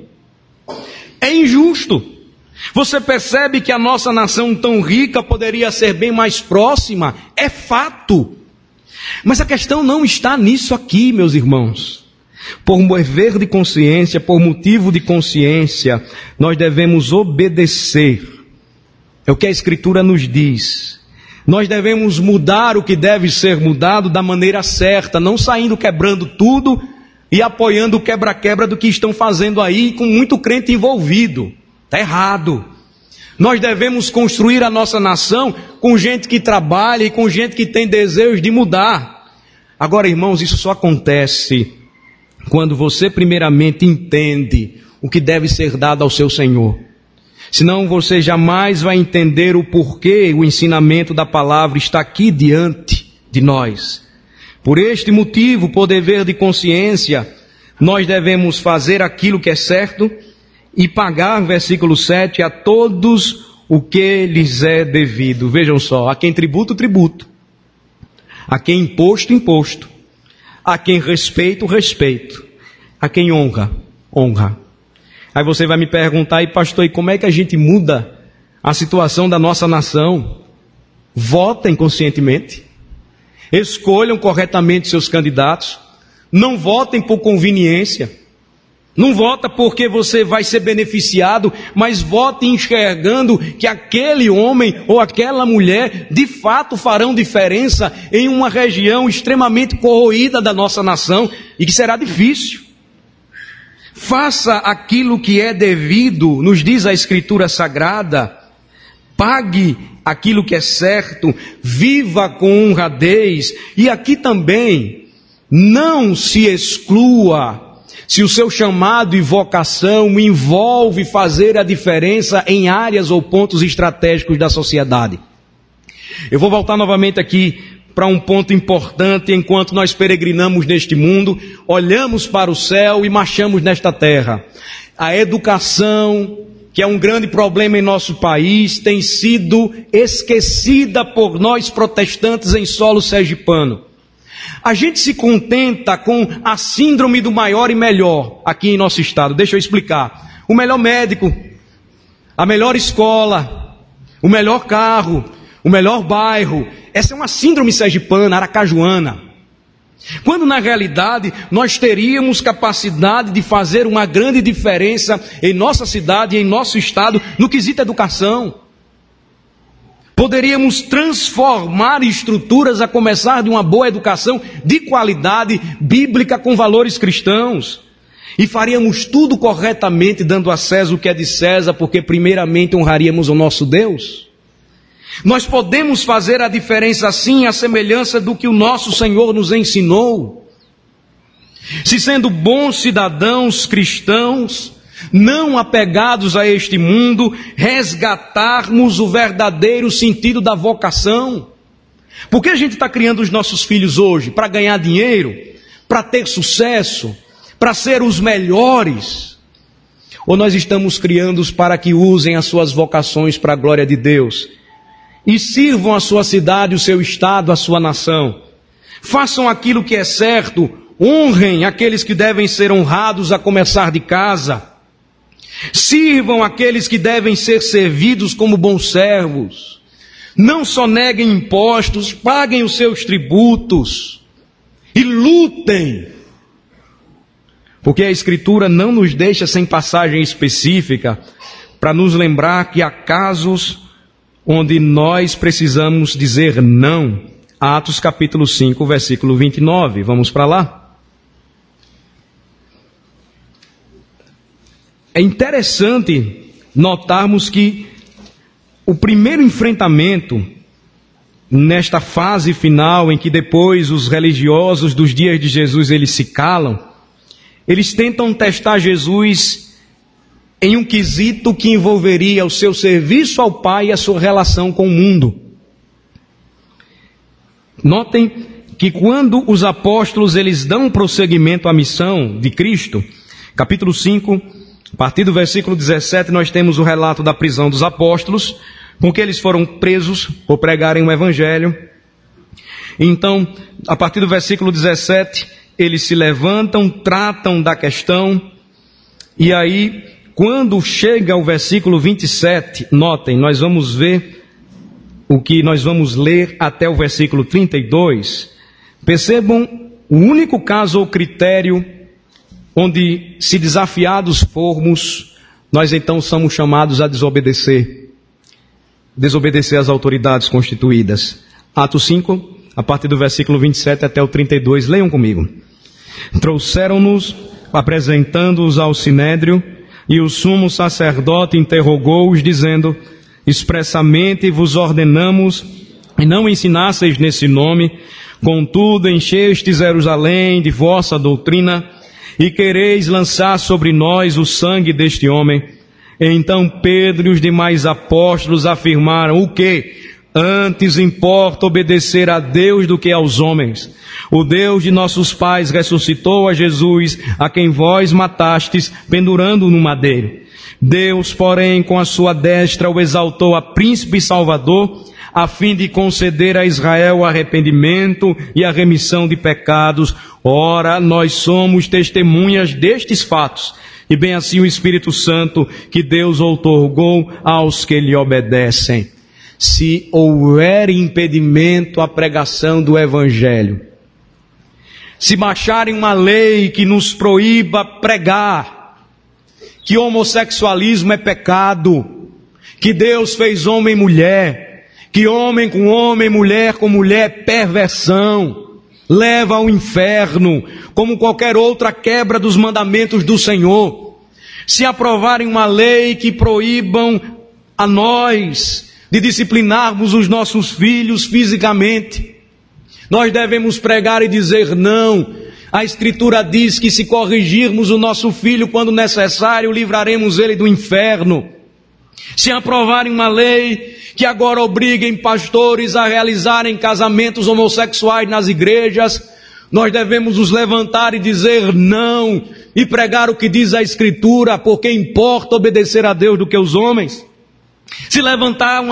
É injusto. Você percebe que a nossa nação tão rica poderia ser bem mais próxima? É fato. Mas a questão não está nisso aqui, meus irmãos. Por dever de consciência, por motivo de consciência, nós devemos obedecer. É o que a Escritura nos diz. Nós devemos mudar o que deve ser mudado da maneira certa, não saindo quebrando tudo e apoiando o quebra-quebra do que estão fazendo aí, com muito crente envolvido. Está errado. Nós devemos construir a nossa nação com gente que trabalha e com gente que tem desejo de mudar. Agora, irmãos, isso só acontece quando você primeiramente entende o que deve ser dado ao seu Senhor. Senão você jamais vai entender o porquê o ensinamento da palavra está aqui diante de nós. Por este motivo, por dever de consciência, nós devemos fazer aquilo que é certo e pagar, versículo 7, a todos o que lhes é devido. Vejam só, a quem tributo, tributo. A quem imposto, imposto. A quem respeito, respeito. A quem honra, honra. Aí você vai me perguntar, e pastor, e como é que a gente muda a situação da nossa nação? Votem conscientemente. Escolham corretamente seus candidatos. Não votem por conveniência. Não vota porque você vai ser beneficiado, mas vote enxergando que aquele homem ou aquela mulher de fato farão diferença em uma região extremamente corroída da nossa nação e que será difícil. Faça aquilo que é devido, nos diz a Escritura Sagrada. Pague aquilo que é certo, viva com honradez. E aqui também, não se exclua. Se o seu chamado e vocação envolve fazer a diferença em áreas ou pontos estratégicos da sociedade. Eu vou voltar novamente aqui para um ponto importante. Enquanto nós peregrinamos neste mundo, olhamos para o céu e marchamos nesta terra. A educação, que é um grande problema em nosso país, tem sido esquecida por nós protestantes em solo sergipano. A gente se contenta com a síndrome do maior e melhor aqui em nosso estado. Deixa eu explicar. O melhor médico, a melhor escola, o melhor carro, o melhor bairro. Essa é uma síndrome sergipana, aracajuana. Quando na realidade nós teríamos capacidade de fazer uma grande diferença em nossa cidade e em nosso estado no quesito educação. Poderíamos transformar estruturas a começar de uma boa educação de qualidade bíblica com valores cristãos. E faríamos tudo corretamente, dando a César o que é de César, porque primeiramente honraríamos o nosso Deus. Nós podemos fazer a diferença assim, à semelhança do que o nosso Senhor nos ensinou. Se sendo bons cidadãos cristãos, não apegados a este mundo, resgatarmos o verdadeiro sentido da vocação. Por que a gente está criando os nossos filhos hoje? Para ganhar dinheiro? Para ter sucesso? Para ser os melhores? Ou nós estamos criando-os para que usem as suas vocações para a glória de Deus? E sirvam a sua cidade, o seu estado, a sua nação? Façam aquilo que é certo, honrem aqueles que devem ser honrados, a começar de casa. Sirvam aqueles que devem ser servidos como bons servos. Não só neguem impostos, paguem os seus tributos e lutem. Porque a Escritura não nos deixa sem passagem específica para nos lembrar que há casos onde nós precisamos dizer não. Atos capítulo 5, versículo 29. Vamos para lá? É interessante notarmos que o primeiro enfrentamento, nesta fase final em que depois os religiosos dos dias de Jesus eles se calam, eles tentam testar Jesus em um quesito que envolveria o seu serviço ao Pai e a sua relação com o mundo. Notem que quando os apóstolos eles dão prosseguimento à missão de Cristo, capítulo 5, a partir do versículo 17, nós temos o relato da prisão dos apóstolos, com que eles foram presos por pregarem o evangelho. Então, a partir do versículo 17, eles se levantam, tratam da questão, e aí, quando chega ao versículo 27, notem, nós vamos ver o que nós vamos ler até o versículo 32. Percebam o único caso ou critério onde, se desafiados formos, nós então somos chamados a desobedecer às autoridades constituídas. Atos 5, a partir do versículo 27 até o 32, leiam comigo. Trouxeram-nos, apresentando-os ao sinédrio, e o sumo sacerdote interrogou-os, dizendo: expressamente vos ordenamos e não ensinasseis nesse nome, contudo enchestes Jerusalém de vossa doutrina, e quereis lançar sobre nós o sangue deste homem. Então Pedro e os demais apóstolos afirmaram: o quê? Antes importa obedecer a Deus do que aos homens. O Deus de nossos pais ressuscitou a Jesus, a quem vós matastes, pendurando no madeiro. Deus, porém, com a sua destra o exaltou a príncipe e salvador, a fim de conceder a Israel o arrependimento e a remissão de pecados. Ora, nós somos testemunhas destes fatos, e bem assim o Espírito Santo que Deus outorgou aos que lhe obedecem. Se houver impedimento à pregação do Evangelho, se baixarem uma lei que nos proíba pregar, que homossexualismo é pecado, que Deus fez homem e mulher, que homem com homem, mulher com mulher é perversão, leva ao inferno, como qualquer outra quebra dos mandamentos do Senhor. Se aprovarem uma lei que proíbam a nós de disciplinarmos os nossos filhos fisicamente, nós devemos pregar e dizer não. A Escritura diz que se corrigirmos o nosso filho quando necessário, livraremos ele do inferno. Se aprovarem uma lei que agora obriguem pastores a realizarem casamentos homossexuais nas igrejas, nós devemos nos levantar e dizer não, e pregar o que diz a Escritura, porque importa obedecer a Deus do que os homens. Se levantarem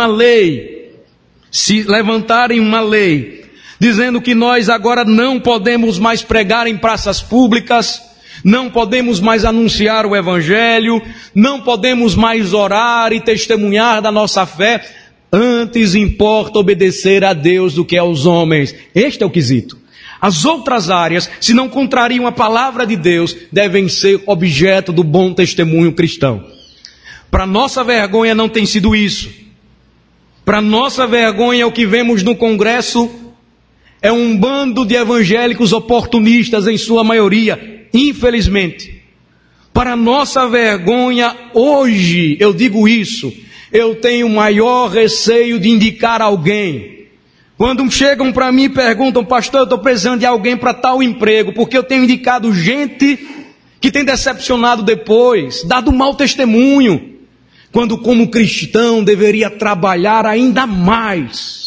uma lei dizendo que nós agora não podemos mais pregar em praças públicas, não podemos mais anunciar o Evangelho, não podemos mais orar e testemunhar da nossa fé, antes importa obedecer a Deus do que aos homens. Este é o quesito. As outras áreas, se não contrariam a palavra de Deus, devem ser objeto do bom testemunho cristão. Para nossa vergonha não tem sido isso. Para nossa vergonha, o que vemos no Congresso é um bando de evangélicos oportunistas, em sua maioria, infelizmente. Para nossa vergonha, hoje, eu digo isso, eu tenho maior receio de indicar alguém. Quando chegam para mim e perguntam, pastor, eu estou precisando de alguém para tal emprego, porque eu tenho indicado gente que tem decepcionado depois, dado mau testemunho, quando como cristão deveria trabalhar ainda mais.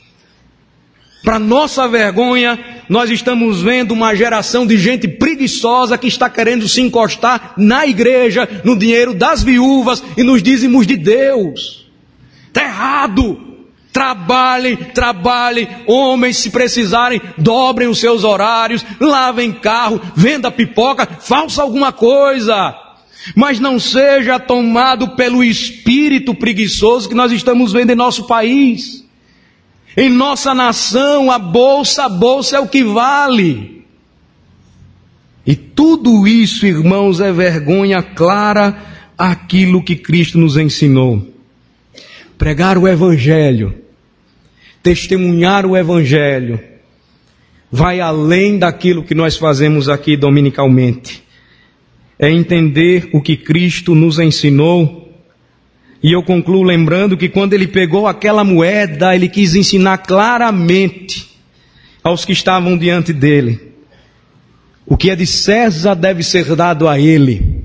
Para nossa vergonha, nós estamos vendo uma geração de gente preguiçosa que está querendo se encostar na igreja, no dinheiro das viúvas e nos dízimos de Deus. Está errado. Trabalhem, homens, se precisarem, dobrem os seus horários, lavem carro, venda pipoca, faça alguma coisa. Mas não seja tomado pelo espírito preguiçoso que nós estamos vendo em nosso país. Em nossa nação, a bolsa é o que vale. E tudo isso, irmãos, é vergonha clara àquilo que Cristo nos ensinou. Pregar o Evangelho, testemunhar o Evangelho, vai além daquilo que nós fazemos aqui dominicalmente. É entender o que Cristo nos ensinou. E eu concluo lembrando que quando ele pegou aquela moeda, ele quis ensinar claramente aos que estavam diante dele. O que é de César deve ser dado a ele.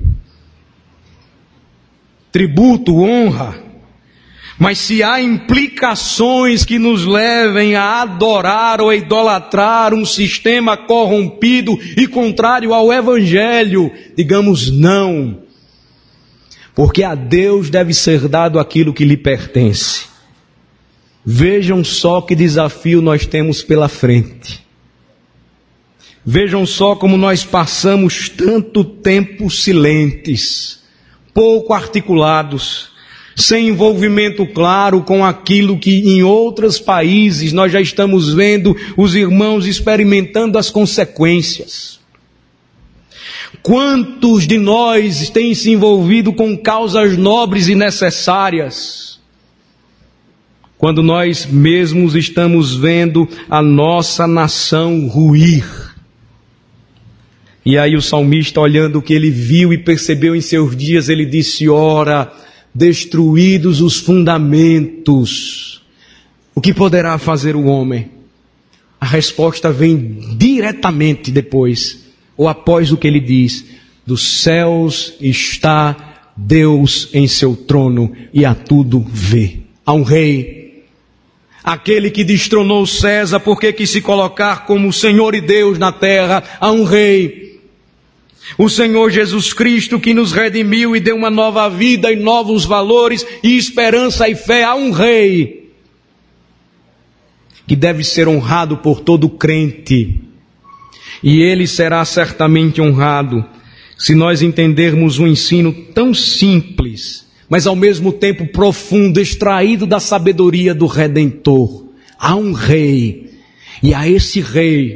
Tributo, honra. Mas se há implicações que nos levem a adorar ou a idolatrar um sistema corrompido e contrário ao Evangelho, digamos não. Porque a Deus deve ser dado aquilo que lhe pertence. Vejam só que desafio nós temos pela frente. Vejam só como nós passamos tanto tempo silentes, pouco articulados, sem envolvimento claro com aquilo que em outros países nós já estamos vendo os irmãos experimentando as consequências. Quantos de nós têm se envolvido com causas nobres e necessárias, quando nós mesmos estamos vendo a nossa nação ruir? E aí o salmista, olhando o que ele viu e percebeu em seus dias, ele disse, ora, destruídos os fundamentos, o que poderá fazer o homem? A resposta vem diretamente depois, ou após o que ele diz, dos céus está Deus em seu trono e a tudo vê. Há um rei, aquele que destronou César porque quis se colocar como Senhor e Deus na terra. Há um rei, o Senhor Jesus Cristo, que nos redimiu e deu uma nova vida e novos valores e esperança e fé. Há um rei que deve ser honrado por todo crente. E ele será certamente honrado se nós entendermos um ensino tão simples, mas ao mesmo tempo profundo, extraído da sabedoria do Redentor. Há um rei, e a esse rei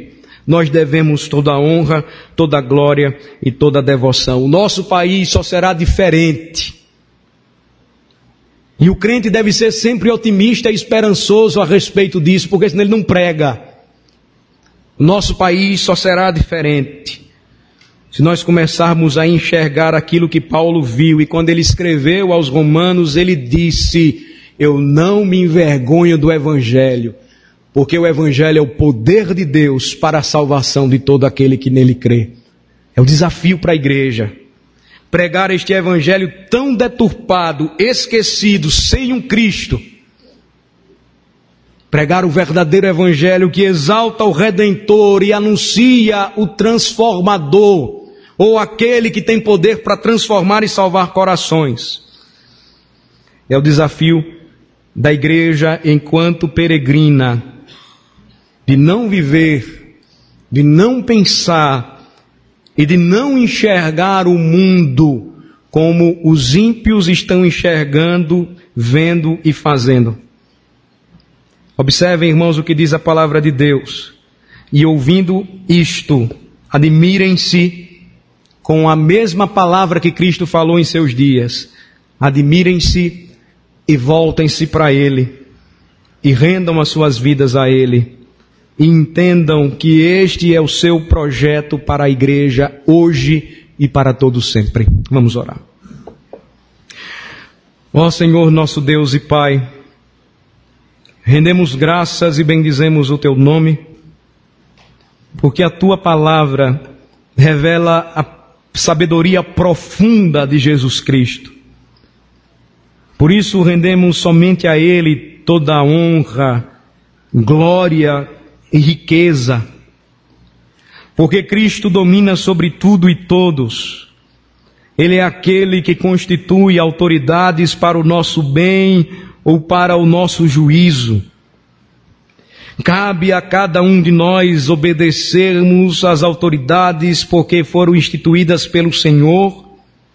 nós devemos toda a honra, toda a glória e toda a devoção. O nosso país só será diferente. E o crente deve ser sempre otimista e esperançoso a respeito disso, porque senão ele não prega. O nosso país só será diferente se nós começarmos a enxergar aquilo que Paulo viu. E quando ele escreveu aos Romanos, ele disse: eu não me envergonho do Evangelho, porque o Evangelho é o poder de Deus para a salvação de todo aquele que nele crê. É o desafio para a igreja. Pregar este Evangelho tão deturpado, esquecido, sem um Cristo. Pregar o verdadeiro Evangelho que exalta o Redentor e anuncia o Transformador, ou aquele que tem poder para transformar e salvar corações. É o desafio da igreja enquanto peregrina, de não viver, de não pensar e de não enxergar o mundo como os ímpios estão enxergando, vendo e fazendo. Observem, irmãos, o que diz a palavra de Deus. E ouvindo isto, admirem-se com a mesma palavra que Cristo falou em seus dias. Admirem-se e voltem-se para Ele, e rendam as suas vidas a Ele, e entendam que este é o seu projeto para a igreja hoje e para todo sempre. Vamos orar. Ó Senhor, nosso Deus e Pai, rendemos graças e bendizemos o Teu nome, porque a Tua palavra revela a sabedoria profunda de Jesus Cristo. Por isso rendemos somente a Ele toda a honra, glória e riqueza, porque Cristo domina sobre tudo e todos. Ele é aquele que constitui autoridades para o nosso bem ou para o nosso juízo. Cabe a cada um de nós obedecermos às autoridades porque foram instituídas pelo Senhor,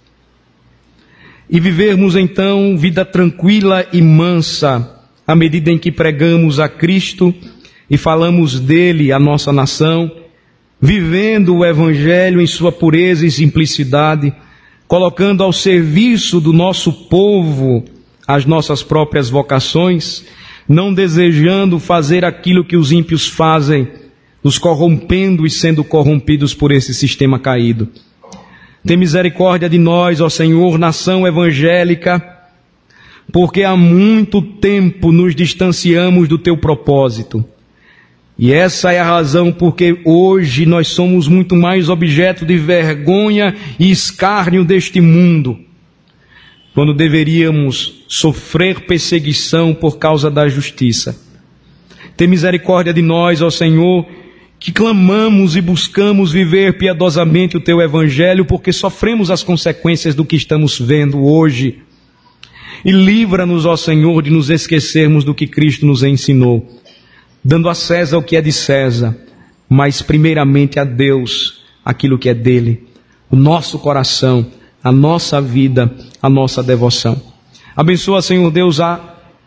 e vivermos então vida tranquila e mansa, à medida em que pregamos a Cristo e falamos dele à nossa nação, vivendo o Evangelho em sua pureza e simplicidade, colocando ao serviço do nosso povo as nossas próprias vocações, não desejando fazer aquilo que os ímpios fazem, nos corrompendo e sendo corrompidos por esse sistema caído. Tem misericórdia de nós, ó Senhor, nação evangélica, porque há muito tempo nos distanciamos do Teu propósito. E essa é a razão porque hoje nós somos muito mais objeto de vergonha e escárnio deste mundo, quando deveríamos sofrer perseguição por causa da justiça. Tem misericórdia de nós, ó Senhor, que clamamos e buscamos viver piedosamente o Teu Evangelho, porque sofremos as consequências do que estamos vendo hoje. E livra-nos, ó Senhor, de nos esquecermos do que Cristo nos ensinou, dando a César o que é de César, mas primeiramente a Deus aquilo que é dele, o nosso coração, a nossa vida, a nossa devoção. Abençoa, Senhor Deus, a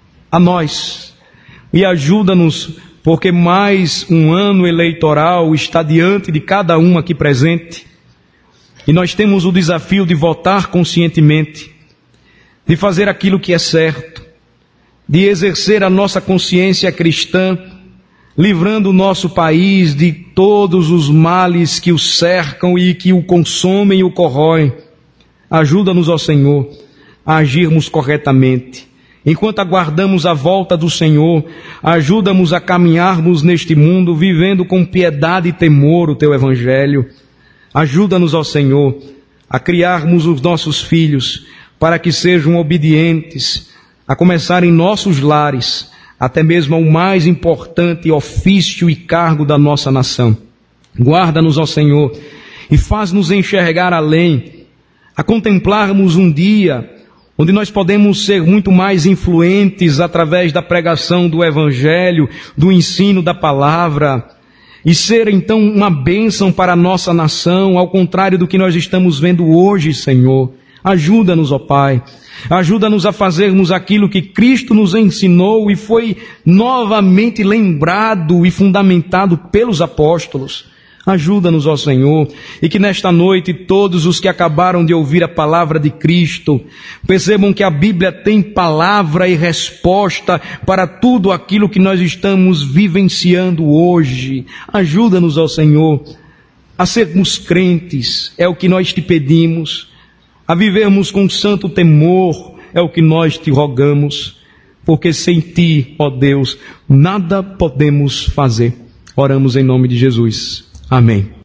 nós e ajuda-nos, porque mais um ano eleitoral está diante de cada um aqui presente, e nós temos o desafio de votar conscientemente, de fazer aquilo que é certo, de exercer a nossa consciência cristã, livrando o nosso país de todos os males que o cercam e que o consomem e o corroem. Ajuda-nos, ó Senhor, a agirmos corretamente. Enquanto aguardamos a volta do Senhor, ajuda-nos a caminharmos neste mundo, vivendo com piedade e temor o Teu Evangelho. Ajuda-nos, ó Senhor, a criarmos os nossos filhos, para que sejam obedientes, a começar em nossos lares, até mesmo ao mais importante ofício e cargo da nossa nação. Guarda-nos, ó Senhor, e faz-nos enxergar além, a contemplarmos um dia onde nós podemos ser muito mais influentes através da pregação do Evangelho, do ensino da palavra, e ser então uma bênção para a nossa nação, ao contrário do que nós estamos vendo hoje, Senhor. Ajuda-nos, ó Pai, ajuda-nos a fazermos aquilo que Cristo nos ensinou e foi novamente lembrado e fundamentado pelos apóstolos. Ajuda-nos, ó Senhor, e que nesta noite todos os que acabaram de ouvir a palavra de Cristo percebam que a Bíblia tem palavra e resposta para tudo aquilo que nós estamos vivenciando hoje. Ajuda-nos, ó Senhor, a sermos crentes, é o que nós te pedimos, a vivermos com santo temor, é o que nós te rogamos, porque sem ti, ó Deus, nada podemos fazer. Oramos em nome de Jesus. Amém.